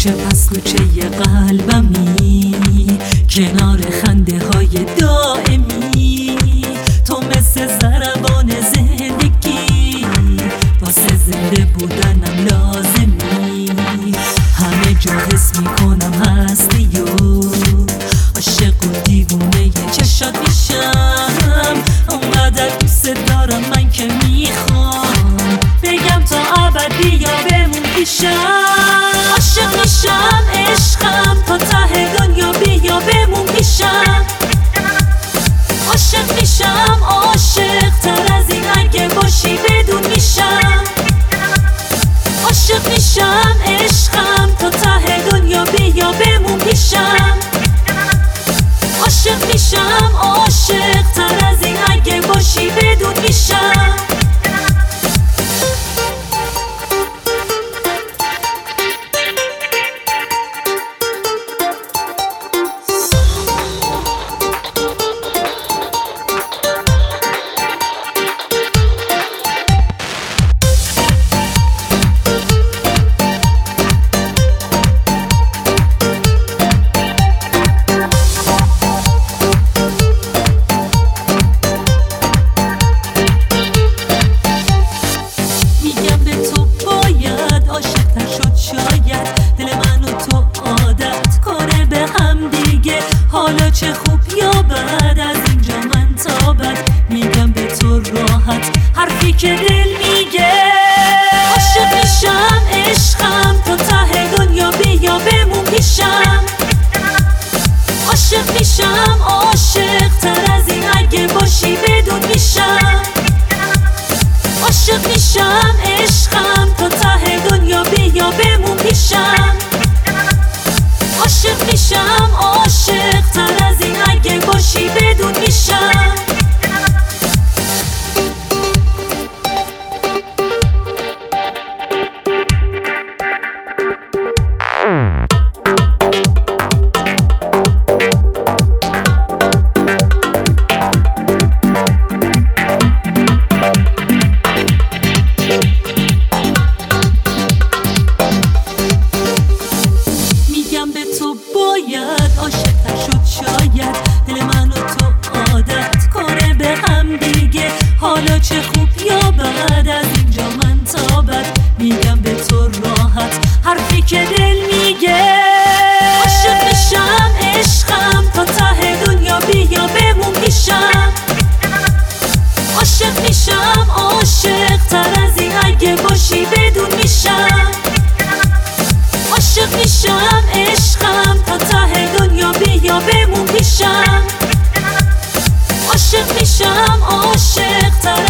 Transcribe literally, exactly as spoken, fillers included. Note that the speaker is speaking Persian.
کوچه پس کوچه قلبمی، کنار خنده های دائمی. تو مثل ضربان زندگی، واسه زنده بودنم لازمی. همه جا حس میکنم هستی و عاشق و دیوونه چشات میشم. اونقدر دوست دارم من که میخوام بگم تا ابد بیا بمون پیشم. عاشق میشم عشقم تا ته دنیا بیا بمون پیشم. عاشق میشم عاشق تر از این اگه باشی بدون میشم. عاشق میشم عشقم تا ته دنیا بیا بمون پیشم. عاشق میشم عاشق تر از این اگه باشی بدون میشم. حالا چه خوب یا بد از اینجا من تا بد میگم به تو راحت حرفی که دل میگه. عاشق میشم عشقم تا ته دنیا بیا بمون پیشم. عاشق میشم عاشق تر از این اگه باشی بدون میشم. عاشق میشم عشقم تا ته دنیا بیا بمون پیشم. عاشق میشم عاشق تر از این اگه باشی بدون میشم. باید عاشق‌تر شد شاید دل من و تو عادت کنه به هم دیگه. حالا چه خوب یا بد از اینجا من تا بد میگم به تو راحت حرفی که دل میگه. عاشق میشم عشقم تا ته دنیا بیا بمون پیشم. عاشق میشم عاشق تر از این اگه باشی بدون میشم. عاشق میشم عشقم تا ته دنیا بیا بمون پیشم. عاشق میشم عاشق تر